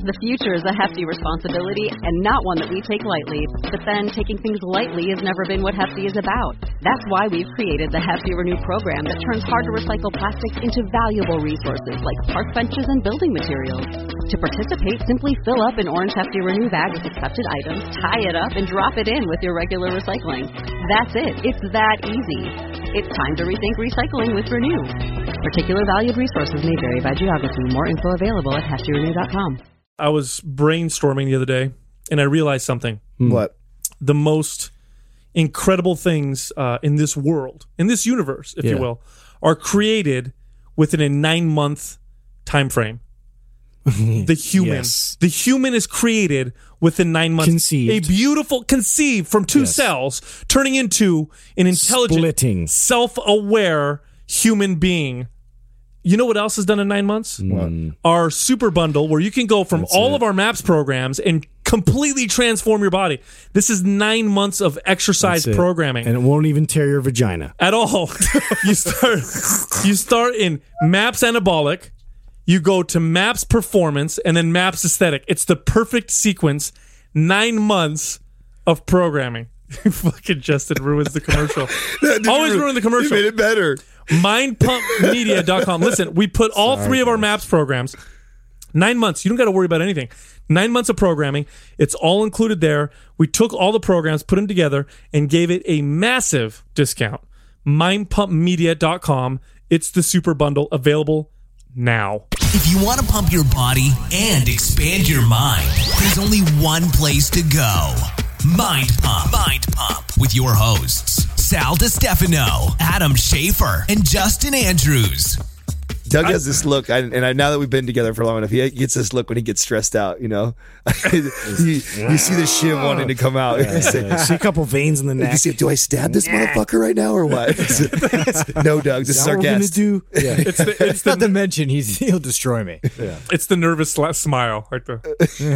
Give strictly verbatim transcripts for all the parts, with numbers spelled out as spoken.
The future is a hefty responsibility and not one that we take lightly. But then taking things lightly has never been what Hefty is about. That's why we've created the Hefty Renew program that turns hard-to-recycle plastics into valuable resources like park benches and building materials. To participate, simply fill up an orange Hefty Renew bag with accepted items, tie it up, and drop it in with your regular recycling. That's it. It's that easy. It's time to rethink recycling with Renew. Particular valued resources may vary by geography. More info available at hefty renew dot com. I was brainstorming the other day, and I realized something. What? The most incredible things uh, in this world, in this universe, if Yeah. you will, are created within a nine-month time frame. The human. Yes. The human is created within nine months. Conceived. A beautiful, conceived from two Yes. cells, turning into an intelligent, Splitting. self-aware human being. You know what else is done in nine months? What? Our super bundle, where you can go from That's all it. of our MAPS programs and completely transform your body. This is nine months of exercise That's it. programming. And it won't even tear your vagina. At all. you start you start in MAPS Anabolic, you go to MAPS Performance, and then MAPS Aesthetic. It's the perfect sequence. Nine months of programming. Fucking Justin ruins the commercial. Always ruin the commercial. You made it better. mind pump media dot com. Listen, we put all Sorry, three of our guys. MAPS programs. Nine months. You don't got to worry about anything. Nine months of programming. It's all included there. We took all the programs, put them together, and gave it a massive discount. mind pump media dot com. It's the super bundle, available now. If you want to pump your body and expand your mind, there's only one place to go. Mind Pump. Mind Pump with your hosts, Sal DiStefano, Adam Schaefer, and Justin Andrews. Doug has this look, I, and I, now that we've been together for long enough, he gets this look when he gets stressed out. You know, you, you see the shiv wanting to come out. Yeah, yeah. See a couple veins in the You neck. see, do I stab this motherfucker right now or what? No, Doug, this is, Is that our what we're gonna guest. do? Yeah. It's the it's Not the to mention, he's he'll destroy me. Yeah. it's the nervous sla- smile, like the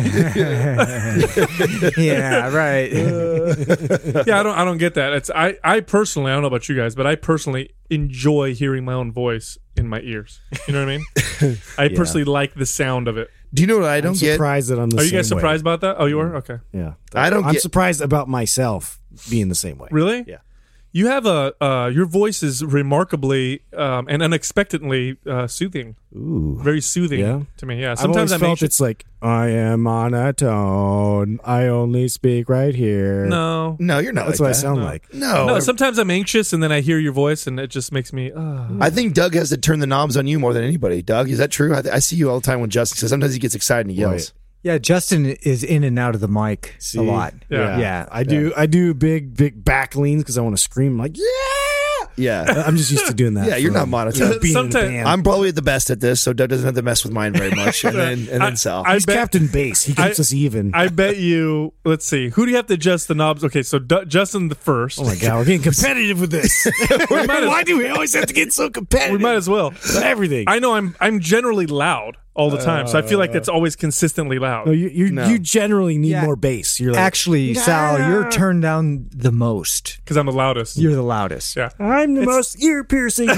Yeah, right. yeah. I don't I don't get that. It's I I personally I don't know about you guys, but I personally enjoy hearing my own voice in my ears. You know what I mean? I Yeah. personally like the sound of it. Do you know what I I'm don't get? surprised that I'm the Are you same guys way. surprised about that? Oh, you are? Okay. Yeah. I don't I'm get- surprised about myself being the same way. Really? Yeah. You have a uh, your voice is remarkably um, and unexpectedly uh, soothing. Ooh. Very soothing Yeah? to me. Yeah. I've Sometimes always I'm felt anxious. it's like, I am monotone. I only speak right here. No. No, you're not. That's like what I that. sound No. like. No, No, sometimes I'm anxious and then I hear your voice and it just makes me uh, I think Doug has to turn the knobs on you more than anybody. Doug, is that true? I, th- I see you all the time when Justin says sometimes he gets excited and he yells. Right. Yeah, Justin is in and out of the mic See? a lot. Yeah. Yeah. I do I do big, big back leans because I want to scream like, yeah! Yeah. I'm just used to doing that. Yeah, you're from- not monotone. from being in a Sometimes- band. I'm probably the best at this, so Doug doesn't have to mess with mine very much. And then, and I- then Sal. I He's bet- Captain Bass. He keeps I- us even. I bet you. Let's see. Who do you have to adjust the knobs? Okay, so Du- Justin the first. oh my God, we're getting competitive with this. might as- Why do we always have to get so competitive? We might as well. with everything. I know I'm I'm generally loud all the time, so I feel like that's always consistently loud. no, you you, No. you generally need Yeah. more bass. You're like, Actually, Sal, you're turned down the most. Because I'm the loudest. You're the loudest. yeah. I'm the most ear piercing.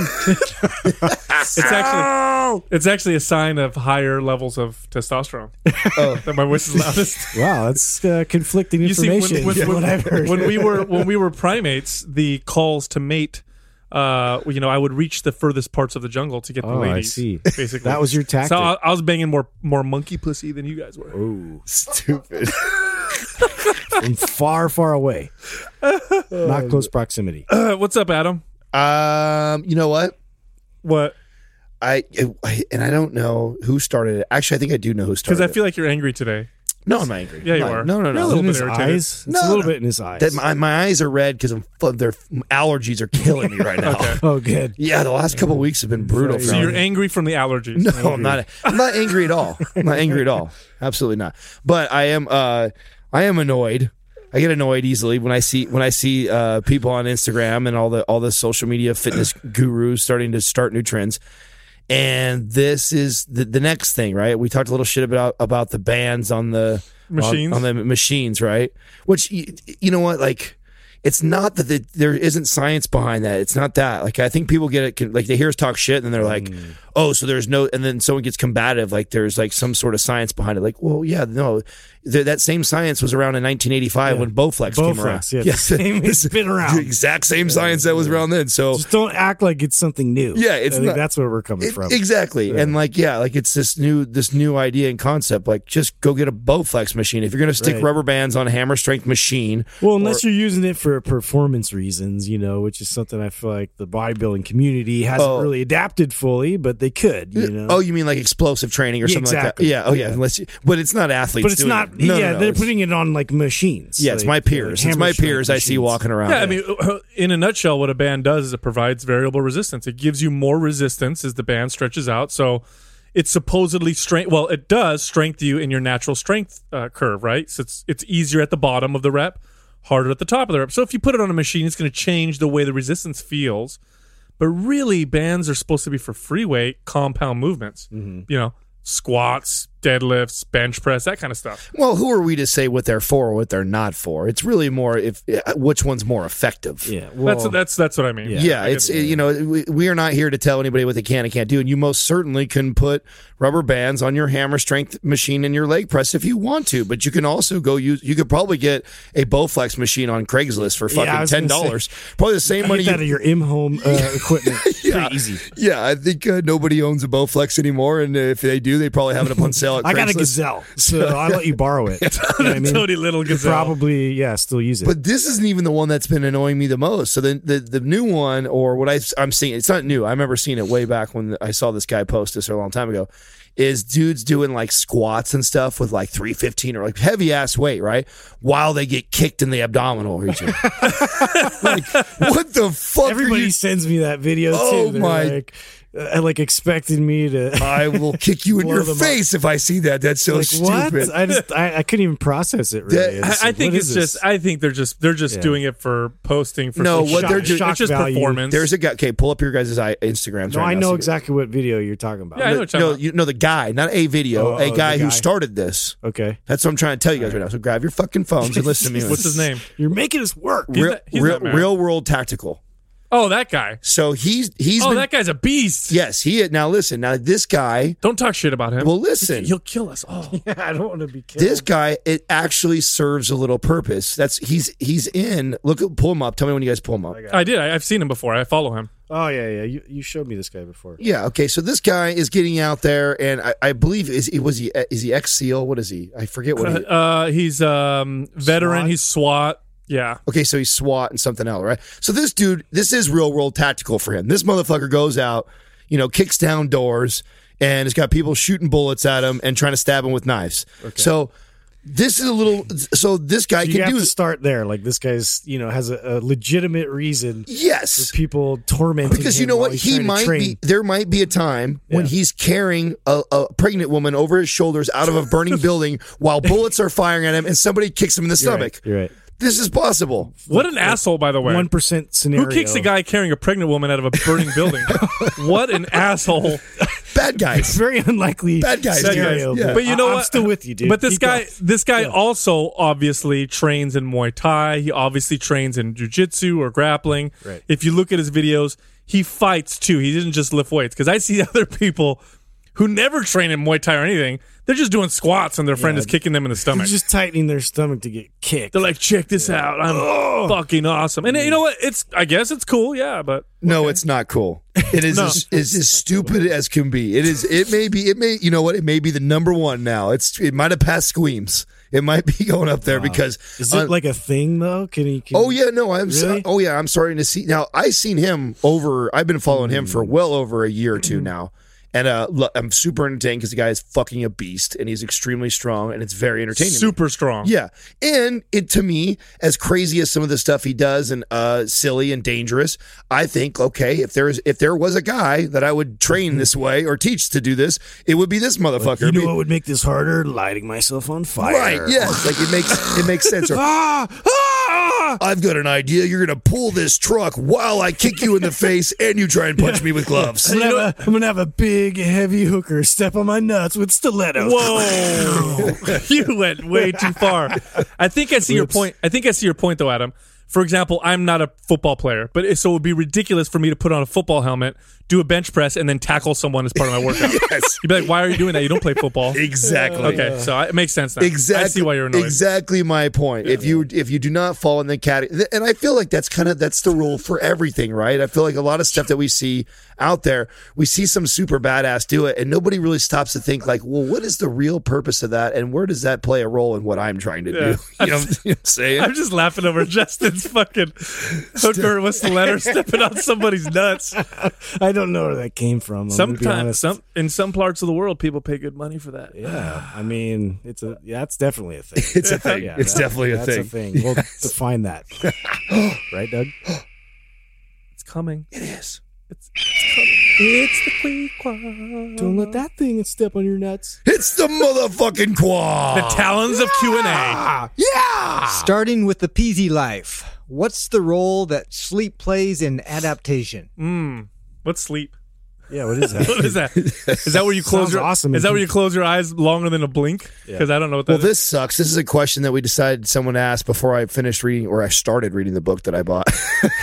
It's actually it's actually a sign of higher levels of testosterone. Oh. That my voice is loudest. Wow, that's uh, conflicting You see, when, information. when, from when- what I've heard. when we were when we were primates, the calls to mate, uh, you know, I would reach the furthest parts of the jungle to get the Oh, I ladies. see. Basically, That was your tactic. So I, I was banging more more monkey pussy than you guys were. Ooh, Stupid. from far, far away, not close proximity. Uh, what's up, Adam? Um, you know what? What? I, I and I don't know who started it. Actually, I think I do know who started Because I it. feel like you're angry today. No, I'm not angry. Yeah, you No, are. No, no, You're a no. little in bit his irritated. eyes, it's No, a little no. bit in his eyes. That my, my eyes are red because I'm fu- their allergies are killing me right now. Okay. oh, good. Yeah, the last couple of weeks have been brutal. So for you're me. angry from the allergies. No, I'm not. I'm not angry at all. I'm not angry at all. Absolutely not. But I am. Uh, I am annoyed. I get annoyed easily when I see when I see uh, people on Instagram and all the all the social media fitness gurus starting to start new trends. And this is the, the next thing, right? We talked a little shit about about the bands on the Machines? on, on the machines, right? Which you, you know what, like. it's not that the, there isn't science behind that. It's not that. Like, I think people get it, like, they hear us talk shit and they're like, mm. oh, so there's no, and then someone gets combative, like there's like some sort of science behind it. Like, well, yeah, no, th- that same science was around in nineteen eighty-five yeah. when Bowflex, Bowflex came around. Yeah, yeah. the same, it's been around. The exact same yeah. science that was around then. So just don't act like it's something new. Yeah, it's I think not, that's where we're coming it, from. Exactly. Yeah. And like, yeah, like it's this new, this new idea and concept. Like, just go get a Bowflex machine. If you're going to stick right. rubber bands on a hammer strength machine. Well, unless or, you're using it for performance reasons, you know, which is something I feel like the bodybuilding community hasn't oh. really adapted fully, but they could, you know. Oh, you mean like explosive training or yeah, something exactly. like that? Yeah. Oh, yeah. yeah. Unless you, but it's not athletes. But it's doing not. It. No, yeah, no, no, they're it's, putting it on like machines. Yeah, like, it's my peers. Like it's my peers I machines. see walking around. Yeah, I mean, in a nutshell, what a band does is it provides variable resistance. It gives you more resistance as the band stretches out. So it's supposedly strength. Well, it does strengthen you in your natural strength uh, curve, right? So it's it's easier at the bottom of the rep, harder at the top of the rep. So if you put it on a machine, it's going to change the way the resistance feels. But really, bands are supposed to be for free weight, compound movements. Mm-hmm. You know, squats, deadlifts, bench press, that kind of stuff. Well, who are we to say what they're for or what they're not for? It's really more if which one's more effective. Yeah, well, that's that's that's what I mean. Yeah, yeah it's it, you know we, we are not here to tell anybody what they can and can't do, and you most certainly can put rubber bands on your hammer strength machine and your leg press if you want to, but you can also go use. You could probably get a Bowflex machine on Craigslist for fucking yeah, ten dollars. Probably the same money. Get that you, of your in-home uh, equipment. yeah, Pretty easy. Yeah, I think uh, nobody owns a Bowflex anymore, and if they do, they probably have it up on sale at Craigslist. I got a Gazelle. So I'll let you borrow it. You know what I mean? Totally little Gazelle. Probably, yeah, still use it. But this isn't even the one that's been annoying me the most. So the the, the new one, or what I, I'm seeing, it's not new. I remember seeing it way back when I saw this guy post this a long time ago, is dudes doing like squats and stuff with like three fifteen or like heavy ass weight, right? While they get kicked in the abdominal region. Like, what the fuck? Everybody are you? sends me that video oh too. They're my. Like, uh, like expecting me to. I will kick you in your face up. if I see that. That's so like, stupid. What? I just I, I couldn't even process it. Really, I, I think it's just. I think they're just they're just yeah. doing it for posting. For no, what shock, they're doing. It's just value. performance. There's a guy. Okay, pull up your guys' Instagrams. No, right I now, know so exactly what video you're talking about. Yeah, I know what you're no, talking about. you know the guy, not a video. Oh, a oh, guy, guy who started this. Okay, that's what I'm trying to tell you guys right, right now. So grab your fucking phones and listen to me. What's his name? You're making us work. He's Real, not, he's real, not real world tactical. Oh, that guy. So he's he's. Oh, been, that guy's a beast. Yes, he. Now listen. Now this guy. Don't talk shit about him. Well, listen. He'll kill us all. Yeah, I don't want to be killed. This guy, it actually serves a little purpose. That's he's he's in. Look, pull him up. Tell me when you guys pull him up. I did. I, I've seen him before. I follow him. Oh yeah, yeah. You you showed me this guy before. Yeah. Okay. So this guy is getting out there, and I, I believe is was he is he ex SEAL? What is he? I forget what. He, uh, he's um veteran. SWAT? He's SWAT. Yeah. Okay, so he's SWAT and something else, right? So this dude, this is real world tactical for him. This motherfucker goes out, you know, kicks down doors, and has got people shooting bullets at him and trying to stab him with knives. Okay. So this is a little. So this guy so can you have do. to start there. Like this guy's, you know, has a, a legitimate reason. Yes. For people tormenting because him you know what, he's he trying to might train. be. There might be a time when Yeah. he's carrying a, a pregnant woman over his shoulders out of a burning building while bullets are firing at him, and somebody kicks him in the You're stomach. right. You're right. This is possible. What an asshole, by the way. One percent scenario. Who kicks a guy carrying a pregnant woman out of a burning building? What an asshole. Bad guys. Very unlikely Bad guys. scenario. Yeah. But you know I, what? I'm still with you, dude. But this Keep guy, going. this guy Yeah. also obviously trains in Muay Thai. He obviously trains in jiu-jitsu or grappling. Right. If you look at his videos, he fights too. He didn't just lift weights. Because I see other people who never train in Muay Thai or anything. They're just doing squats and their friend Yeah. is kicking them in the stomach. He's just tightening their stomach to get kicked. They're like, check this out. I'm fucking awesome. And you know what? It's I guess it's cool, yeah, but No, it's not cool. It is No. as, it's as stupid as can be. It is. It may be. It may. You know what? It may be the number one now. It's. It might have passed Squeams. It might be going up there because. Is it uh, like a thing though? Can he? Can Oh yeah, no. I'm. Really? Oh yeah, I'm starting to see now. I seen him over. I've been following him for well over a year or two now. And uh, look, I'm super entertained because the guy is fucking a beast, and he's extremely strong, and it's very entertaining. super strong. Yeah, and it to me, as crazy as some of the stuff he does, and uh, silly and dangerous, I think okay, if there's if there was a guy that I would train this way or teach to do this, it would be this motherfucker. You I know mean, what would make this harder? Lighting myself on fire. right? Yes, like it makes it makes sense. Or, Ah! Ah! I've got an idea. You're gonna pull this truck while I kick you in the face, and you try and punch me with gloves. I'm gonna, have a, I'm gonna have a big, heavy hooker step on my nuts with stilettos. Whoa. You went way too far. I think I see your point. I think I see your point though, Adam. for example, I'm not a football player, but it, so it would be ridiculous for me to put on a football helmet, do a bench press, and then tackle someone as part of my workout. Yes. You'd be like, why are you doing that? You don't play football. Exactly. Okay, so I, it makes sense now. Exactly. I see why you're annoyed. Exactly my point. If you if you do not fall in the category, and I feel like that's kind of that's the rule for everything, right? I feel like a lot of stuff that we see out there, we see some super badass do it, and nobody really stops to think like, well, what is the real purpose of that, and where does that play a role in what I'm trying to Yeah. do? You know, you know what I'm saying? I'm just laughing over Justin's fucking hooker with the letter stepping on somebody's nuts. I don't know where that came from. I'm gonna be Sometimes, honest. some in some parts of the world, people pay good money for that. Yeah, I mean, it's a yeah, that's definitely a thing. It's a thing. Yeah, It's that- definitely a that's thing. a thing. We'll define that, right, Doug? It's coming. It is. It's, it's coming. It's the Queequeg. Don't let that thing step on your nuts. It's the motherfucking quad. The talons of Q and A. Ah, yeah. Starting with the Peasy life. What's the role that sleep plays in adaptation? Mm. What's sleep? Yeah, what is that? What is that? Is that where you close Sounds your? awesome. Is that where you close your eyes longer than a blink? Because I don't know what that Well, is. this sucks. This is a question that we decided someone asked before I finished reading, or I started reading the book that I bought.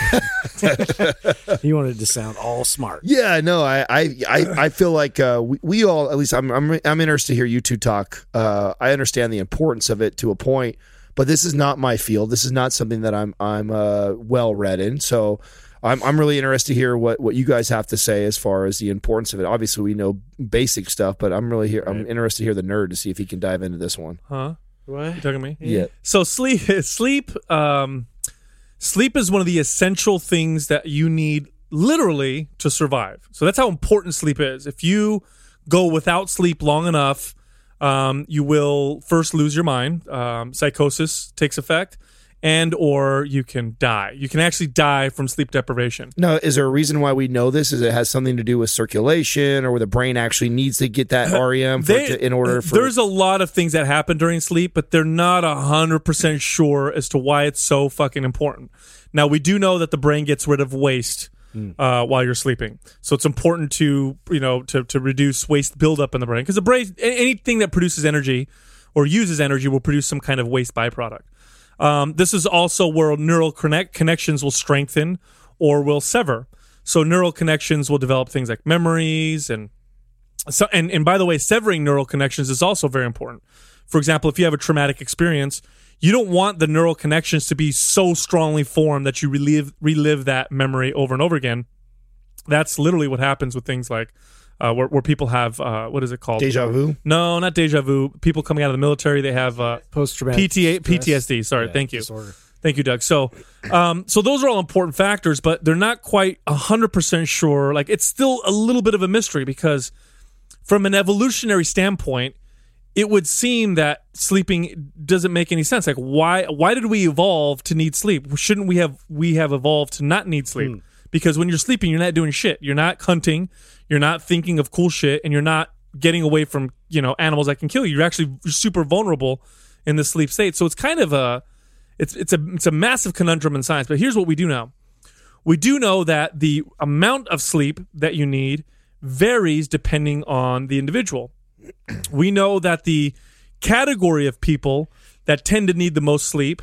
He wanted to sound all smart. Yeah, no, I, I, I, I feel like uh, we, we all, at least I'm, I'm, I'm interested to hear you two talk. Uh, I understand the importance of it to a point, but this is not my field. This is not something that I'm, I'm uh, well read in. So I'm, I'm really interested to hear what, what you guys have to say as far as the importance of it. Obviously, we know basic stuff, but I'm really here. I'm interested to hear the nerd to see if he can dive into this one. Huh? What? You talking to me? Yeah. So sleep, sleep, um, sleep is one of the essential things that you need literally to survive. So that's how important sleep is. If you go without sleep long enough, um, you will first lose your mind. Um, psychosis takes effect, and or you can die. You can actually die from sleep deprivation. Now, is there a reason why we know this? Is it has something to do with circulation, or where the brain actually needs to get that R E M for They- it to, in order for? There's a lot of things that happen during sleep, but they're not one hundred percent sure as to why it's so fucking important. Now, we do know that the brain gets rid of waste uh, while you're sleeping. So it's important to, you know, to, to reduce waste buildup in the brain, because the brain, a- anything that produces energy or uses energy will produce some kind of waste byproduct. Um, this is also where neural connect connections will strengthen or will sever. So neural connections will develop things like memories and so. And, and by the way, severing neural connections is also very important. For example, if you have a traumatic experience, you don't want the neural connections to be so strongly formed that you relive relive that memory over and over again. That's literally what happens with things like uh, where, where people have uh, what is it called? Deja vu? No, not deja vu. People coming out of the military, they have uh, Post-traumatic P T A, stress. P T S D. Sorry, Yeah, thank you. disorder. Thank you, Doug. So, um, so those are all important factors, but they're not quite one hundred percent sure. Like, it's still a little bit of a mystery because from an evolutionary standpoint, it would seem that sleeping doesn't make any sense. Like, why why did we evolve to need sleep? Shouldn't we have we have evolved to not need sleep? Hmm. Because when you're sleeping, you're not doing shit. You're not hunting. You're not thinking of cool shit, and you're not getting away from, you know, animals that can kill you. You're actually super vulnerable in the sleep state. So it's kind of a it's it's a it's a massive conundrum in science. But here's what we do know. We do know that the amount of sleep that you need varies depending on the individual. We know that the category of people that tend to need the most sleep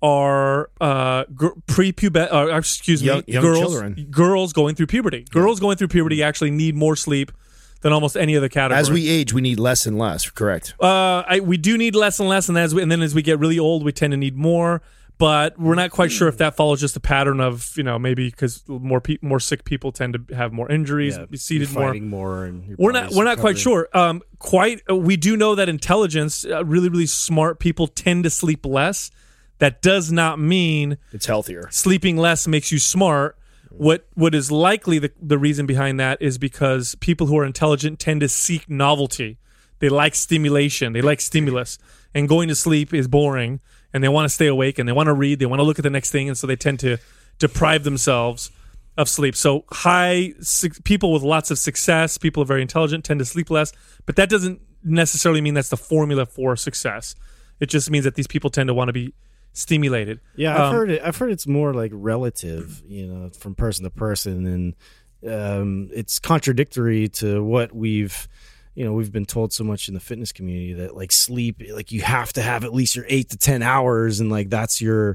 are uh, gr- pre-pubescent, uh, excuse me, Young- young girls, children. girls going through puberty. Girls going through puberty actually need more sleep than almost any other category. As we age, we need less and less. Correct. Uh, I, we do need less and less, and as we, and then as we get really old, we tend to need more. But we're not quite sure if that follows just a pattern of, you know, maybe because more pe- more sick people tend to have more injuries, Yeah, be seated you're more. fighting more. And your We're not body's we're not quite recovering. sure. Um, quite uh, we do know that intelligence, uh, really really smart people tend to sleep less. That does not mean It's healthier. sleeping less makes you smart. What what is likely the the reason behind that is because people who are intelligent tend to seek novelty. They like stimulation. They like stimulus. And going to sleep is boring. And they want to stay awake. And they want to read. They want to look at the next thing. And so they tend to deprive themselves of sleep. So high su- people with lots of success, people who are very intelligent, tend to sleep less. But that doesn't necessarily mean that's the formula for success. It just means that these people tend to want to be stimulated. Yeah, I've Um, heard it. I've heard it's more like relative, you know, from person to person, and um, it's contradictory to what we've, you know, we've been told so much in the fitness community that like sleep, like you have to have at least your eight to ten hours, and like that's your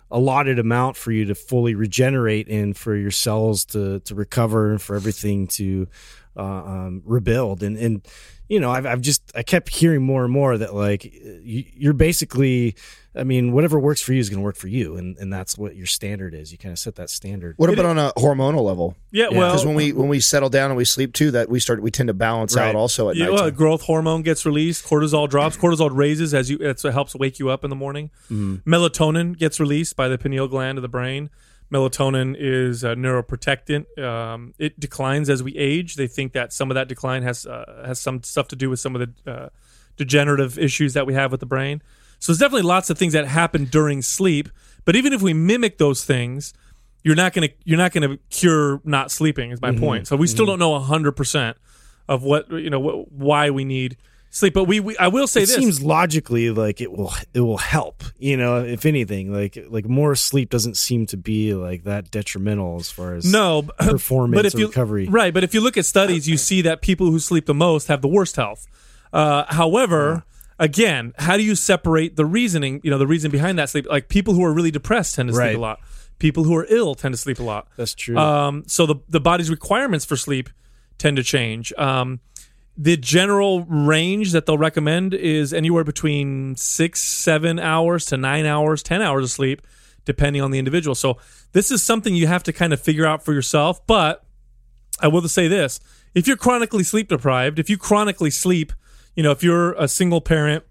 allotted amount for you to fully regenerate and for your cells to to recover and for everything to uh, um, rebuild. And and you know, I've I've just I kept hearing more and more that like you, you're basically, I mean, whatever works for you is going to work for you, and, and that's what your standard is. You kind of set that standard. What about on a hormonal level? Yeah, well, because when we when we settle down and we sleep too, that we start we tend to balance Right. out also at Yeah, night. well, growth hormone gets released, cortisol drops, cortisol raises as you. That's what helps wake you up in the morning. Melatonin gets released by the pineal gland of the brain. Melatonin is a neuroprotectant. Um, it declines as we age. They think that some of that decline has uh, has some stuff to do with some of the uh, degenerative issues that we have with the brain. So there's definitely lots of things that happen during sleep. But even if we mimic those things, you're not gonna you're not gonna cure not sleeping. Is my point. So we still don't know a hundred percent of what you know what, why we need sleep. But we, we I will say It this. seems logically like it will it will help. You know, if anything, like like more sleep doesn't seem to be like that detrimental as far as no performance but if or you, recovery. Right, but if you look at studies, you see that people who sleep the most have the worst health. Uh, however, again, how do you separate the reasoning? You know, the reason behind that sleep. Like people who are really depressed tend to sleep Right. a lot. People who are ill tend to sleep a lot. That's true. Um, so the the body's requirements for sleep tend to change. Um, the general range that they'll recommend is anywhere between six, seven hours to nine hours, ten hours of sleep, depending on the individual. So this is something you have to kind of figure out for yourself. But I will say this: if you're chronically sleep deprived, if you chronically sleep, you know, if you're a single parent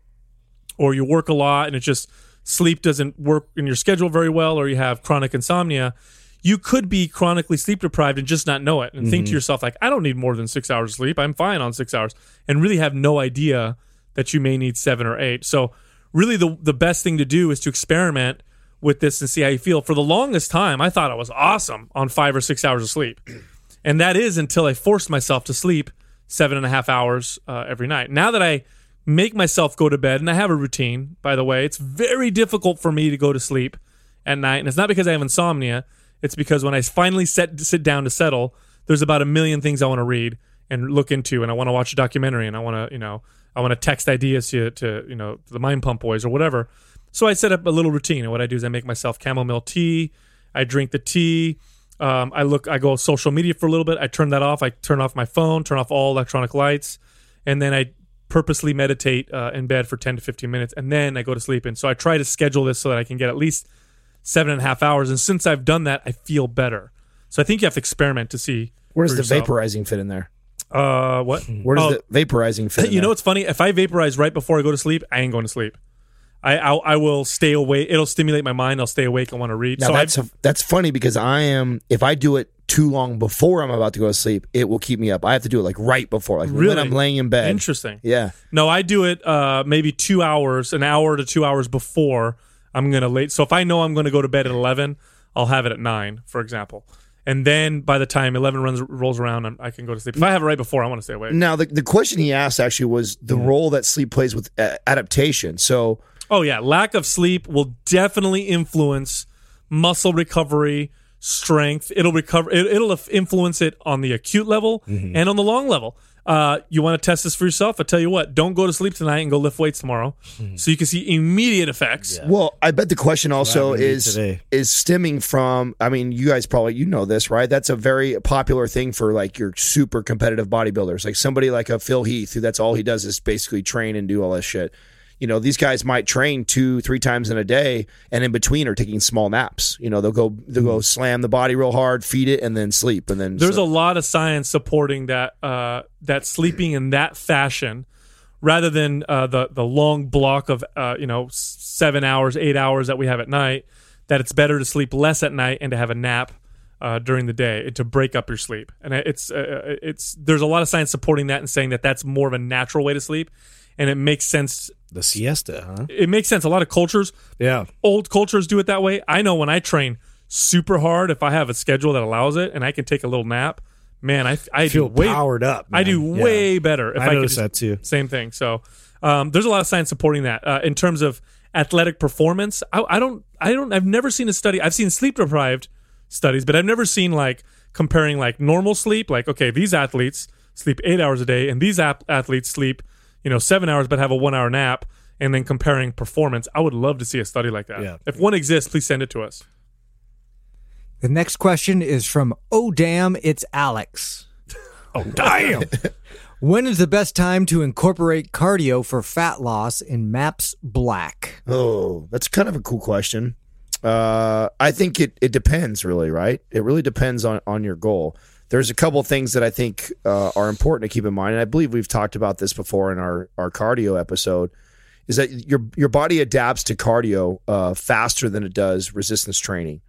or you work a lot and it just sleep doesn't work in your schedule very well, or you have chronic insomnia, you could be chronically sleep deprived and just not know it and think to yourself like, I don't need more than six hours of sleep. I'm fine on six hours, and really have no idea that you may need seven or eight. So really the the best thing to do is to experiment with this and see how you feel. For the longest time, I thought I was awesome on five or six hours of sleep. And that is until I forced myself to sleep seven and a half hours uh, every night. Now that I make myself go to bed, and I have a routine, by the way, it's very difficult for me to go to sleep at night. And it's not because I have insomnia. It's because when I finally set, sit down to settle, there's about a million things I want to read and look into, and I want to watch a documentary, and I want to, you know, I want to text ideas to, to, you know, the Mind Pump Boys or whatever. So I set up a little routine, and what I do is I make myself chamomile tea. I drink the tea. Um, I look, I go social media for a little bit. I turn that off. I turn off my phone, turn off all electronic lights, and then I purposely meditate uh, in bed for ten to fifteen minutes, and then I go to sleep. And so I try to schedule this so that I can get at least seven and a half hours. And since I've done that, I feel better. So I think you have to experiment to see. Where does for the yourself. vaporizing fit in there? Uh, what? Where does Oh, the vaporizing fit in you know there? what's funny? If I vaporize right before I go to sleep, I ain't going to sleep. I I, I will stay awake. It'll stimulate my mind. I'll stay awake. I want to read. Now so that's I've, a, that's funny because I am if I do it too long before I'm about to go to sleep, it will keep me up. I have to do it like right before, like Really? when I'm laying in bed. Interesting. Yeah. No, I do it uh, maybe two hours, an hour to two hours before I'm going to late. So if I know I'm going to go to bed at eleven, I'll have it at nine, for example. And then by the time eleven runs rolls around, I'm, I can go to sleep. If I have it right before, I want to stay awake. Now the the question he asked actually was the role that sleep plays with uh, adaptation. So Oh, yeah. Lack of sleep will definitely influence muscle recovery, strength. It'll recover. It, it'll influence it on the acute level and on the long level. Uh, you want to test this for yourself? I tell you what, don't go to sleep tonight and go lift weights tomorrow, so you can see immediate effects. Well, I bet the question also happened to me is today. is stemming from. I mean, you guys probably you know this, right? That's a very popular thing for like your super competitive bodybuilders, like somebody like a Phil Heath, who that's all he does is basically train and do all this shit. You know, these guys might train two, three times in a day, and in between are taking small naps. You know, they'll go they'll go slam the body real hard, feed it, and then sleep, and then There's so- a lot of science supporting that uh, that sleeping in that fashion, rather than uh, the the long block of uh, you know seven hours, eight hours that we have at night, that it's better to sleep less at night and to have a nap uh, during the day and to break up your sleep. And it's uh, it's there's a lot of science supporting that and saying that that's more of a natural way to sleep, and it makes sense. The siesta, huh? It makes sense. A lot of cultures, Yeah. old cultures do it that way. I know when I train super hard, if I have a schedule that allows it and I can take a little nap, man, I, I Feel do way, powered up. I do man. Yeah. way better. If I I, could noticed just- that too. Same thing. So um, there's a lot of science supporting that. Uh, in terms of athletic performance, I, I don't, I don't, I've never seen a study. I've seen sleep deprived studies, but I've never seen like comparing like normal sleep. Like, okay, these athletes sleep eight hours a day, and these ap- athletes sleep, you know, seven hours but have a one hour nap, and then comparing performance. I would love to see a study like that. Yeah. If one exists, please send it to us. The next question is from Oh Damn, It's Alex. Oh, damn. When is the best time to incorporate cardio for fat loss in MAPS Black? Oh, that's kind of a cool question. Uh, I think it, it depends, really, right? It really depends on, on your goal. There's a couple things that I think uh, are important to keep in mind, and I believe we've talked about this before in our, our cardio episode, is that your your body adapts to cardio uh, faster than it does resistance training.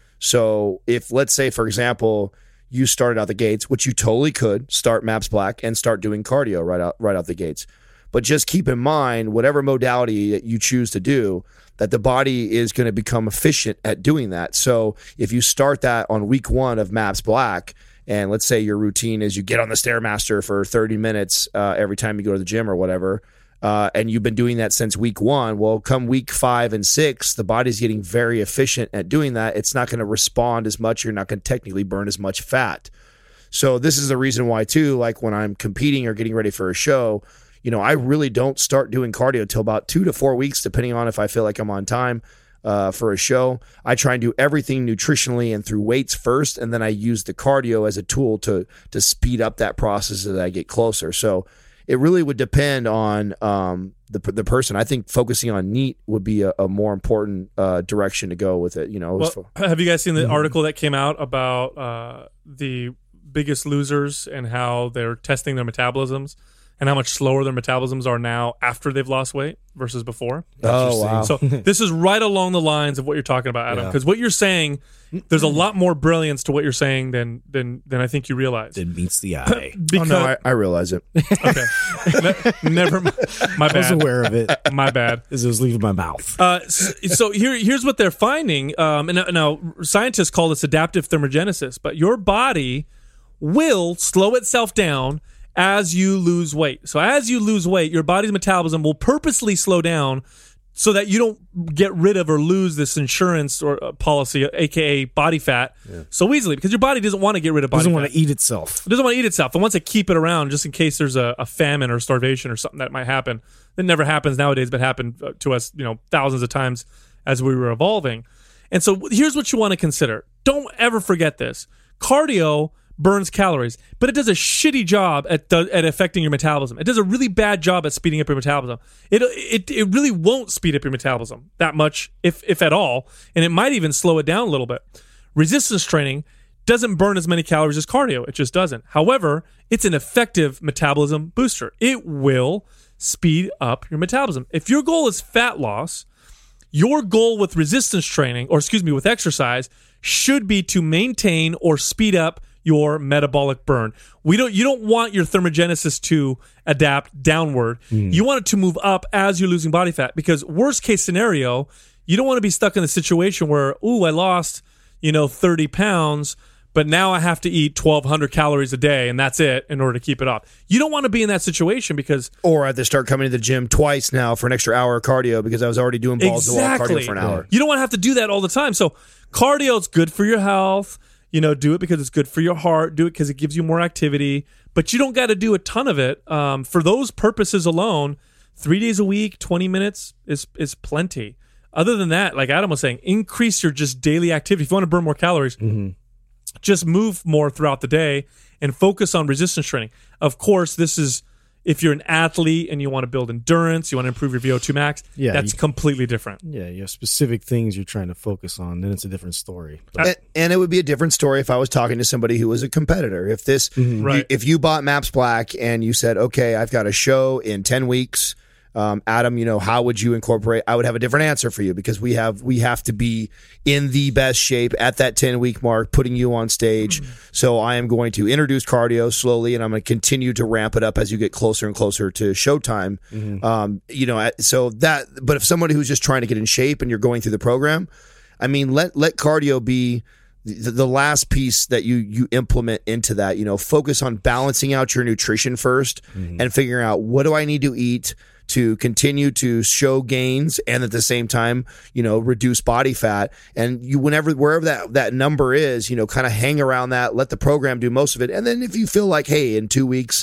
So if, let's say, for example, you started out the gates, which you totally could start MAPS Black and start doing cardio right out right out the gates. But just keep in mind, whatever modality that you choose to do, that the body is going to become efficient at doing that. So if you start that on week one of MAPS Black, and let's say your routine is you get on the Stairmaster for thirty minutes uh, every time you go to the gym or whatever, uh, and you've been doing that since week one, well, come week five and six, the body's getting very efficient at doing that. It's not going to respond as much. You're not going to technically burn as much fat. So this is the reason why, too, like when I'm competing or getting ready for a show, you know, I really don't start doing cardio until about two to four weeks, depending on if I feel like I'm on time uh, for a show. I try and do everything nutritionally and through weights first, and then I use the cardio as a tool to to speed up that process as I get closer. So it really would depend on um, the the person. I think focusing on NEAT would be a, a more important uh, direction to go with it. You know, Well, have you guys seen the mm-hmm. article that came out about uh, the Biggest Losers and how they're testing their metabolisms and how much slower their metabolisms are now after they've lost weight versus before? Oh, wow. So this is right along the lines of what you're talking about, Adam, because yeah. what you're saying, there's a lot more brilliance to what you're saying than than than I think you realize. It meets the eye. Because, oh, no, I, I realize it. Okay. Ne- never, my bad. I was aware of it. My bad. As it was leaving my mouth. Uh, so, so here, here's what they're finding. Um, and now, now scientists call this adaptive thermogenesis, but your body will slow itself down as you lose weight. So as you lose weight, your body's metabolism will purposely slow down so that you don't get rid of or lose this insurance or uh, policy, aka body fat, yeah. so easily, because your body doesn't want to get rid of body doesn't fat. want to eat itself. It doesn't want to eat itself. It wants to keep it around just in case there's a, a famine or starvation or something that might happen. It never happens nowadays, but happened to us, you know, thousands of times as we were evolving. And so here's what you want to consider. Don't ever forget this. Cardio burns calories, but it does a shitty job at the, at affecting your metabolism. It does a really bad job at speeding up your metabolism. It it it really won't speed up your metabolism that much, if if at all, and it might even slow it down a little bit. Resistance training doesn't burn as many calories as cardio. It just doesn't. However, it's an effective metabolism booster. It will speed up your metabolism. If your goal is fat loss, your goal with resistance training, or excuse me, with exercise, should be to maintain or speed up your metabolic burn. We don't. You don't want your thermogenesis to adapt downward. Mm. You want it to move up as you're losing body fat. Because worst case scenario, you don't want to be stuck in the situation where, ooh, I lost, you know, thirty pounds, but now I have to eat twelve hundred calories a day, and that's it in order to keep it off. You don't want to be in that situation because, or I have to start coming to the gym twice now for an extra hour of cardio because I was already doing balls exactly. to wall cardio for an hour. You don't want to have to do that all the time. So cardio is good for your health. You know, do it because it's good for your heart. Do it because it gives you more activity. But you don't got to do a ton of it. Um, for those purposes alone, three days a week, twenty minutes is is plenty. Other than that, like Adam was saying, increase your just daily activity. If you want to burn more calories, mm-hmm. just move more throughout the day and focus on resistance training. Of course, this is if you're an athlete and you want to build endurance, you want to improve your V O two max, yeah, that's you, completely different. Yeah, you have specific things you're trying to focus on, then it's a different story. And, and it would be a different story if I was talking to somebody who was a competitor. If this, mm-hmm. right. you, if you bought MAPS Black and you said, okay, I've got a show in ten weeks, Um, Adam, you know, how would you incorporate? I would have a different answer for you because we have we have to be in the best shape at that ten week mark, putting you on stage. Mm-hmm. So I am going to introduce cardio slowly, and I'm going to continue to ramp it up as you get closer and closer to showtime. Mm-hmm. Um, you know, so that. But if somebody who's just trying to get in shape and you're going through the program, I mean, let let cardio be the, the last piece that you you implement into that. You know, focus on balancing out your nutrition first mm-hmm. and figuring out what do I need to eat to continue to show gains and at the same time, you know, reduce body fat. And you, whenever, wherever that, that number is, you know, kind of hang around that, let the program do most of it. And then if you feel like, hey, in two weeks,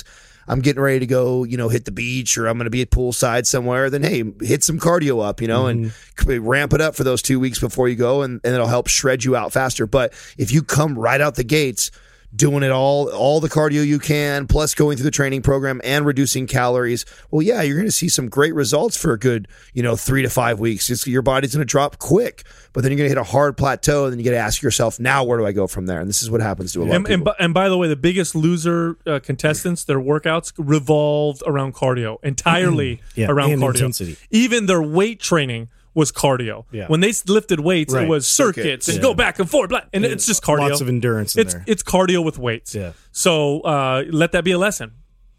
I'm getting ready to go, you know, hit the beach, or I'm going to be at poolside somewhere, then hey, hit some cardio up, you know, mm-hmm. and ramp it up for those two weeks before you go, and, and it'll help shred you out faster. But if you come right out the gates doing it all, all the cardio you can, plus going through the training program and reducing calories, well, yeah, you're going to see some great results for a good, you know, three to five weeks. It's, your body's going to drop quick, but then you're going to hit a hard plateau, and then you got to ask yourself, now where do I go from there? And this is what happens to a lot and, of people. And, and by the way, the biggest loser uh, contestants, their workouts revolved around cardio, entirely yeah, around and cardio. Intensity. Even their weight training was cardio. Yeah. When they lifted weights, Right. it was circuits Circuit. and Yeah. go back and forth, blah, and it's just cardio. Lots of endurance in it's there. it's cardio with weights. Yeah. So uh, let that be a lesson.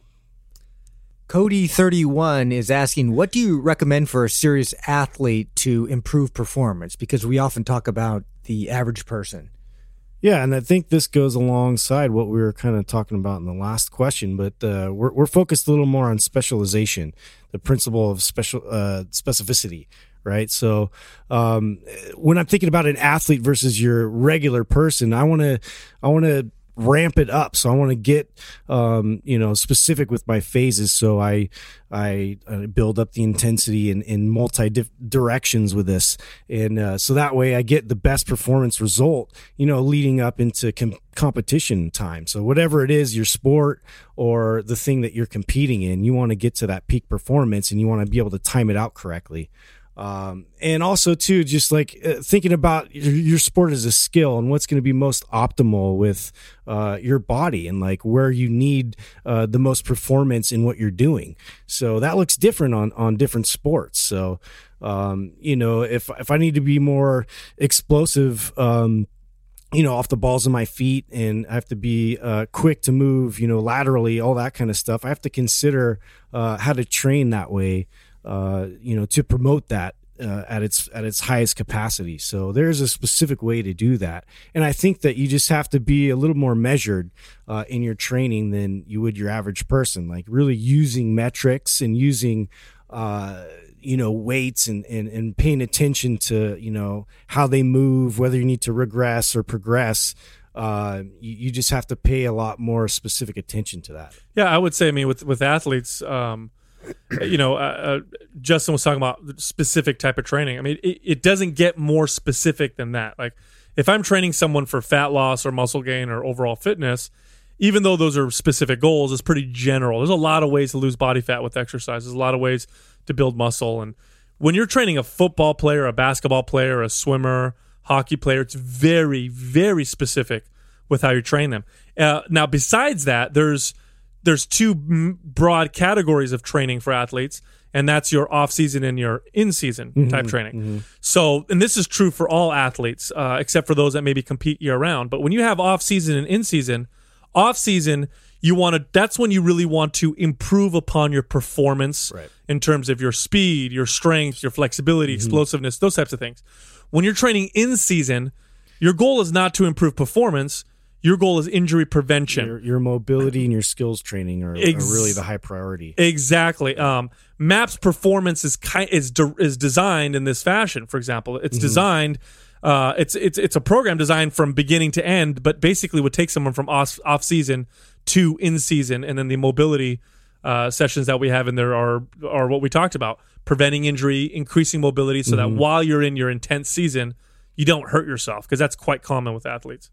Cody thirty-one is asking, what do you recommend for a serious athlete to improve performance? Because we often talk about the average person. Yeah, and I think this goes alongside what we were kind of talking about in the last question, but uh, we're we're focused a little more on specialization, the principle of special uh, specificity, right? So um, when I'm thinking about an athlete versus your regular person, I want to I want to ramp it up. So I want to get, um, you know, specific with my phases. So I, I, I build up the intensity in, in multi dif- directions with this. And, uh, so that way I get the best performance result, you know, leading up into com- competition time. So whatever it is, your sport or the thing that you're competing in, you want to get to that peak performance, and you want to be able to time it out correctly. Um, and also too, just like uh, thinking about your, your sport as a skill and what's going to be most optimal with, uh, your body, and like where you need, uh, the most performance in what you're doing. So that looks different on, on different sports. So, um, you know, if, if I need to be more explosive, um, you know, off the balls of my feet, and I have to be uh, quick to move, you know, laterally, all that kind of stuff, I have to consider uh, how to train that way, uh, you know, to promote that uh, at its at its highest capacity. So there's a specific way to do that, and I think that you just have to be a little more measured uh, in your training than you would your average person. Like really using metrics and using, uh, you know, weights and, and and paying attention to, you know, how they move, whether you need to regress or progress. Uh, you, you just have to pay a lot more specific attention to that. Yeah, I would say, I mean, with with athletes, um, you know, uh, uh, Justin was talking about specific type of training. I mean, it, it doesn't get more specific than that. Like, if I'm training someone for fat loss or muscle gain or overall fitness, even though those are specific goals, it's pretty general. There's a lot of ways to lose body fat with exercise. There's a lot of ways to build muscle. And when you're training a football player, a basketball player, a swimmer, hockey player, it's very, very specific with how you train them. Uh, now, besides that, there's there's two m- broad categories of training for athletes, and that's your off-season and your in-season mm-hmm, type training. Mm-hmm. So, and this is true for all athletes, uh, except for those that maybe compete year-round. But when you have off-season and in-season, off-season, you want to. That's when you really want to improve upon your performance right. in terms of your speed, your strength, your flexibility, mm-hmm. explosiveness, those types of things. When you're training in-season, your goal is not to improve performance. Your goal is injury prevention. Your, your mobility and your skills training are, Ex- are really the high priority. Exactly. Um, MAPS performance is ki- is de- is designed in this fashion. For example, it's mm-hmm. designed. Uh, it's it's it's a program designed from beginning to end, but basically would take someone from off off season to in season, and then the mobility uh, sessions that we have in there are are what we talked about: preventing injury, increasing mobility, so mm-hmm. that while you're in your intense season, you don't hurt yourself, because that's quite common with athletes.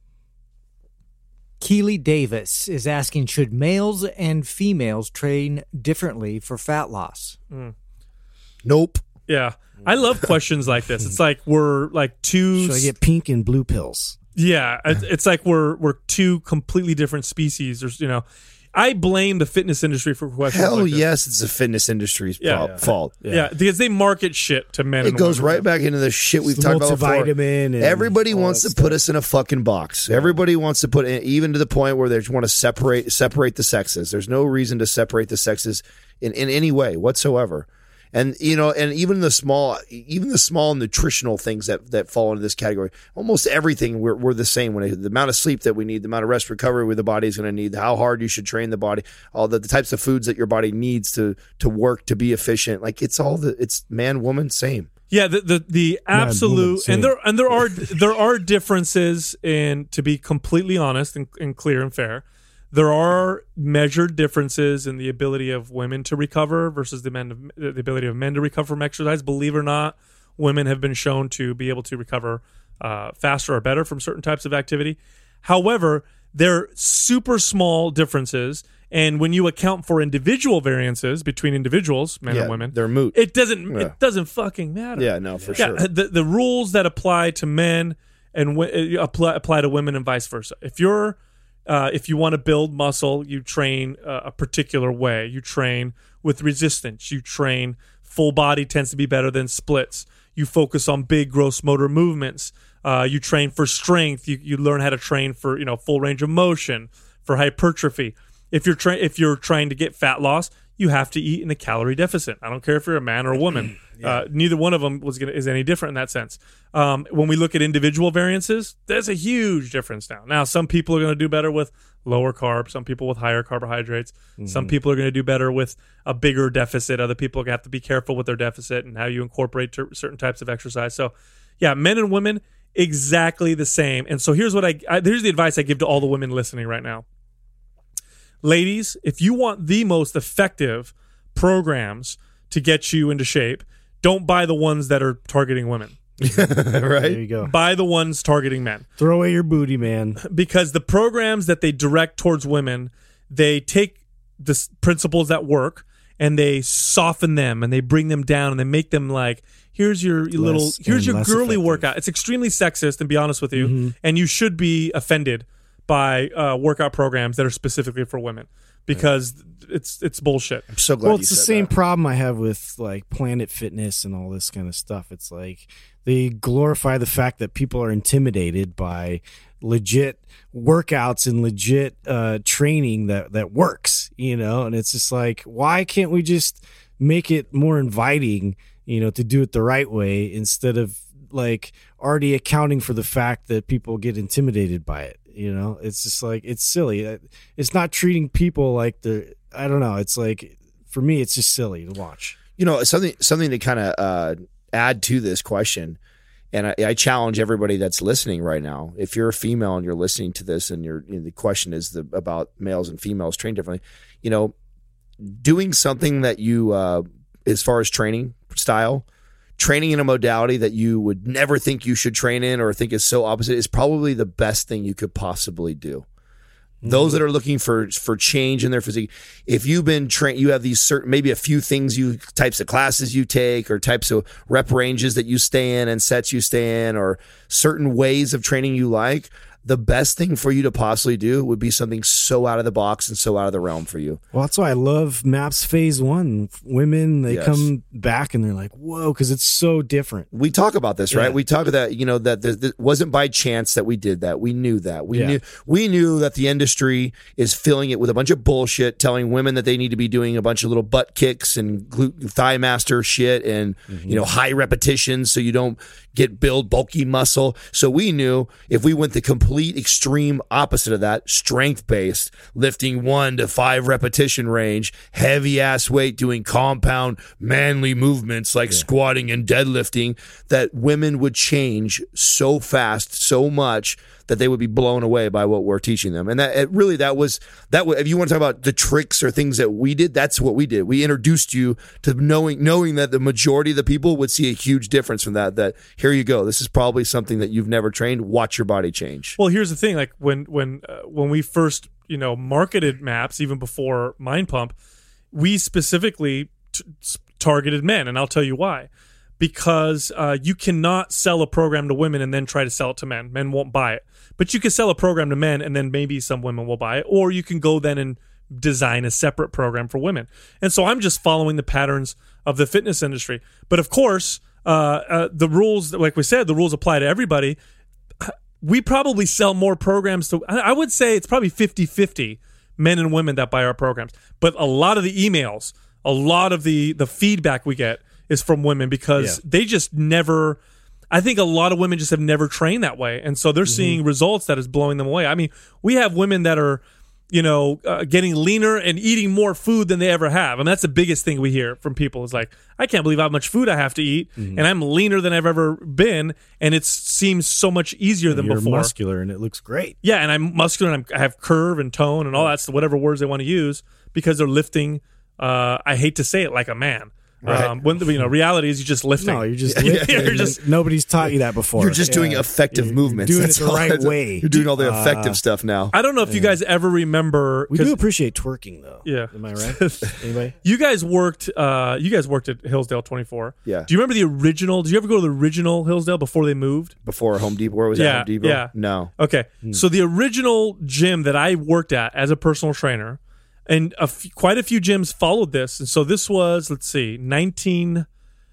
Keely Davis is asking, should males and females train differently for fat loss? Mm. Nope. Yeah. I love questions like this. It's like we're like two... So I get pink and blue pills. Yeah. It's like we're we're two completely different species. There's, you know... I blame the fitness industry for questions Hell like this. yes, it's the fitness industry's Yeah. fault. Yeah. fault. Yeah. yeah, because they market shit to men. It and goes women. right back into the shit we've The talked about before. multivitamin and Everybody all wants that to stuff. put us in a fucking box. Everybody wants to put in, even to the point where they just want to separate separate the sexes. There's no reason to separate the sexes in, in any way whatsoever. And you know, and even the small, even the small nutritional things that, that fall into this category, almost everything we're we're the same. When it, the amount of sleep that we need, the amount of rest recovery where the body is going to need, how hard you should train the body, all the, the types of foods that your body needs to to work to be efficient. Like it's all the it's man woman same. Yeah, the the, the absolute Man, and there and there are there are differences in, to be completely honest and, and clear and fair, There are measured differences in the ability of women to recover versus the men, the ability of men to recover from exercise. Believe it or not, women have been shown to be able to recover uh, faster or better from certain types of activity. However, they're super small differences, and when you account for individual variances between individuals, men Yeah, and women, they're moot. It doesn't. Yeah. It doesn't fucking matter. Yeah, no, for Yeah, sure. the the rules that apply to men and w- apply apply to women and vice versa. If you're uh, if you want to build muscle, you train uh, a particular way. You train with resistance. You train full body tends to be better than splits. You focus on big gross motor movements. Uh, you train for strength. You you learn how to train for you know full range of motion, for hypertrophy. If you're tra- if you're trying to get fat loss, you have to eat in a calorie deficit. I don't care if you're a man or a woman. yeah. uh, neither one of them was gonna, is any different in that sense. Um, when we look at individual variances, there's a huge difference now. Now, some people are going to do better with lower carb. Some people with higher carbohydrates. Mm-hmm. Some people are going to do better with a bigger deficit. Other people are going to have to be careful with their deficit and how you incorporate ter- certain types of exercise. So, yeah, men and women, exactly the same. And so here's what I, I here's the advice I give to all the women listening right now. Ladies, if you want the most effective programs to get you into shape, don't buy the ones that are targeting women. Right? There you go. Buy the ones targeting men. Throw away your booty, man. Because the programs that they direct towards women, they take the s- principles that work and they soften them and they bring them down and they make them like, here's your little, Less here's and your less girly effective. workout. It's extremely sexist, and be honest with you, Mm-hmm. and you should be offended by uh, workout programs that are specifically for women because it's it's bullshit. I'm so glad Well, you it's the said same that. problem I have with like Planet Fitness and all this kind of stuff. It's like they glorify the fact that people are intimidated by legit workouts and legit uh, training that that works, you know. And it's just like, why can't we just make it more inviting, you know, to do it the right way instead of like already accounting for the fact that people get intimidated by it? You know, it's just like, it's silly. It's not treating people like the, I don't know. It's like, for me, it's just silly to watch. You know, something something to kind of uh, add to this question, and I, I challenge everybody that's listening right now. If you're a female and you're listening to this, and you're, you know, the question is the, about males and females trained differently, you know, doing something that you, uh, as far as training style, training in a modality that you would never think you should train in or think is so opposite is probably the best thing you could possibly do. Those that are looking for for change in their physique, if you've been trained, you have these certain, maybe a few things you, types of classes you take or types of rep ranges that you stay in and sets you stay in or certain ways of training you like, the best thing for you to possibly do would be something so out of the box and so out of the realm for you. Well, that's why I love MAPS Phase One. Women, they Yes. come back and they're like, whoa, because it's so different. We talk about this, right? Yeah. We talk that, you know, that it wasn't by chance that we did that. We knew that. We Yeah. knew we knew that the industry is filling it with a bunch of bullshit, telling women that they need to be doing a bunch of little butt kicks and glute thigh master shit and Mm-hmm. you know high repetitions so you don't get build bulky muscle. So we knew if we went the complete extreme opposite of that, strength based, lifting one to five repetition range, heavy ass weight, doing compound manly movements like squatting and deadlifting, that women would change so fast, so much that they would be blown away by what we're teaching them. And that it really, that was, that was, if you want to talk about the tricks or things that we did, that's what we did. We introduced you to knowing, knowing that the majority of the people would see a huge difference from that, that here you go. This is probably something that you've never trained. Watch your body change. Well, here's the thing: like when when uh, when we first you know marketed MAPS, even before Mind Pump, we specifically t- targeted men, and I'll tell you why. Because uh, you cannot sell a program to women and then try to sell it to men. Men won't buy it. But you can sell a program to men and then maybe some women will buy it. Or you can go then and design a separate program for women. And so I'm just following the patterns of the fitness industry. But of course, uh, uh, the rules, like we said, the rules apply to everybody. We probably sell more programs to, I would say it's probably fifty-fifty men and women that buy our programs. But a lot of the emails, a lot of the, the feedback we get is from women because Yeah. they just never, I think a lot of women just have never trained that way. And so they're seeing results that is blowing them away. I mean, we have women that are, you know, uh, getting leaner and eating more food than they ever have. And that's the biggest thing we hear from people is like, I can't believe how much food I have to eat, mm-hmm. and I'm leaner than I've ever been, and it seems so much easier than You're before. muscular, and it looks great. Yeah, and I'm muscular, and I'm, I have curve and tone and all that, whatever words they want to use, because they're lifting, uh, I hate to say it, like a man. Right. Um, when you know, reality is you're just lifting. No, you're just lifting. You're just- Nobody's taught you that before. You're just doing Yeah. effective You're movements. doing That's it the all. right That's- way. You're doing all the Uh, effective stuff now. I don't know if you guys ever remember. We 'cause do appreciate twerking, though. Yeah. Am I right? Anybody? You guys worked. Uh, you guys worked at Hillsdale twenty-four. Yeah. Do you remember the original? Did you ever go to the original Hillsdale before they moved? Before Home Depot, where was that? Yeah, Home Depot? yeah. No. Okay. So the original gym that I worked at as a personal trainer, and a f- quite a few gyms followed this. And so this was, let's see, nineteen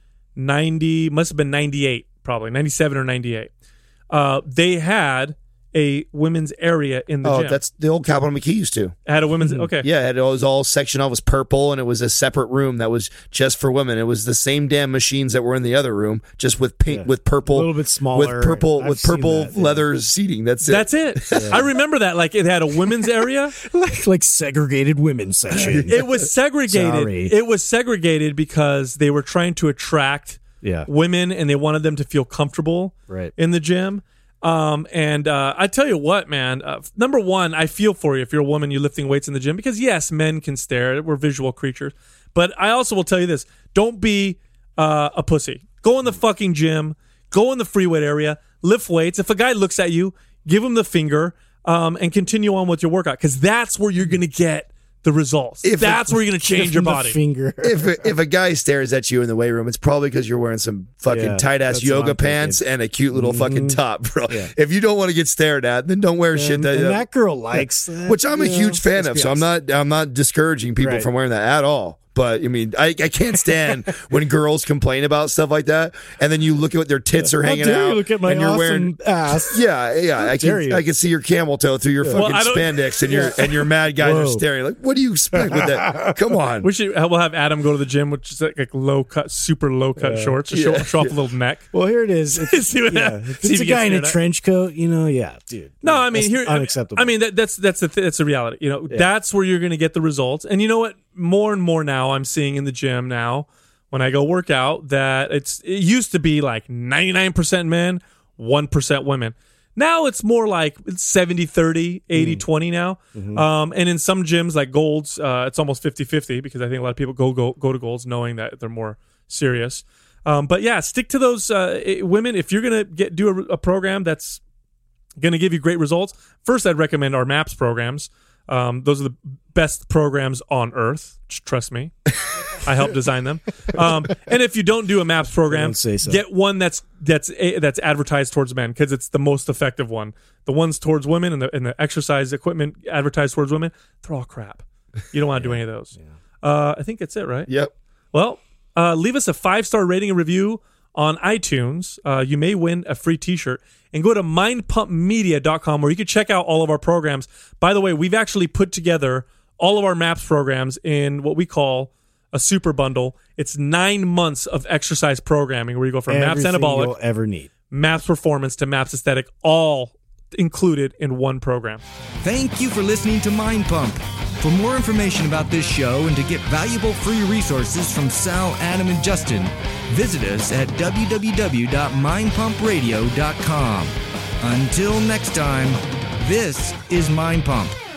ninety, must have been ninety-eight, probably ninety-seven or ninety-eight. Uh, they had a women's area in the Oh, gym. that's the old Capitol McKee used to. had a women's. Okay. Yeah, it was all sectioned off. It was purple, and it was a separate room that was just for women. It was the same damn machines that were in the other room, just with pink, Yeah. with purple, A little bit smaller. with purple, I've with seen purple that, yeah. leather seating. That's it. That's it. I remember that. Like it had a women's area. like, like segregated women's section. It was segregated. Sorry. It was segregated because they were trying to attract Yeah. women, and they wanted them to feel comfortable Right. in the gym. Um, and uh, I tell you what, man. Uh, number one, I feel for you if you're a woman, you're lifting weights in the gym, because yes, men can stare. We're visual creatures. But I also will tell you this: don't be uh, a pussy. Go in the fucking gym. Go in the free weight area. Lift weights. If a guy looks at you, give him the finger, um, and continue on with your workout, because that's where you're going to get the results. If that's it- where you're going to change Give your him the body. Finger. if a, if a guy stares at you in the weight room, it's probably because you're wearing some fucking Yeah, tight ass that's what yoga I'm pants thinking. and a cute little fucking top, bro. Yeah. If you don't want to get stared at, then don't wear shit and, that. and that girl likes that. which I'm a you know, huge fan let's of, be so I'm honest. not I'm not discouraging people Right. from wearing that at all. But I mean, I, I can't stand when girls complain about stuff like that, and then you look at what their tits are How hanging dare out, you look at my and you're awesome wearing. ass. Yeah, yeah, I dare can you. I can see your camel toe through your fucking Well, I don't- spandex, and your and your mad guys are Whoa. staring like, what do you expect with that? Come on. We should. We'll have Adam go to the gym with just like, like low cut, super low cut shorts to show, Yeah. show off a little neck. Well, here it is. It's, See what yeah, happens. if See it's if a you get guy in a stared at. trench coat, you know, yeah, dude. No, Yeah, I mean that's here, unacceptable. I mean that, that's that's the th- that's the reality. You know, that's where you're going to get the results. And you know what? More and more now, I'm seeing in the gym now when I go work out that it's it used to be like ninety-nine percent men, one percent women. Now it's more like it's seventy thirty, eighty twenty now. Um, and in some gyms like Gold's, uh, it's almost fifty-fifty because I think a lot of people go go go to Gold's knowing that they're more serious. Um, but yeah, stick to those uh, i- women. If you're gonna get do a, a program that's going to give you great results, first I'd recommend our MAPS programs. Um, those are the best programs on earth. Just trust me. I helped design them. Um, and if you don't do a MAPS program, Don't say so. get one that's that's a, that's advertised towards men, because it's the most effective one. The ones towards women and the and the exercise equipment advertised towards women, they're all crap. You don't want to do any of those. Uh, I think that's it, right? Yep. Well, uh, leave us a five-star rating and review on iTunes. Uh, you may win a free t-shirt. And go to mind pump media dot com where you can check out all of our programs. By the way, we've actually put together all of our MAPS programs in what we call a super bundle. It's nine months of exercise programming where you go from MAPS Everything Anabolic, you'll ever need. MAPS Performance to MAPS Aesthetic, all included in one program. Thank you for listening to Mind Pump. For more information about this show and to get valuable free resources from Sal, Adam, and Justin, visit us at w w w dot mind pump radio dot com. Until next time, this is Mind Pump.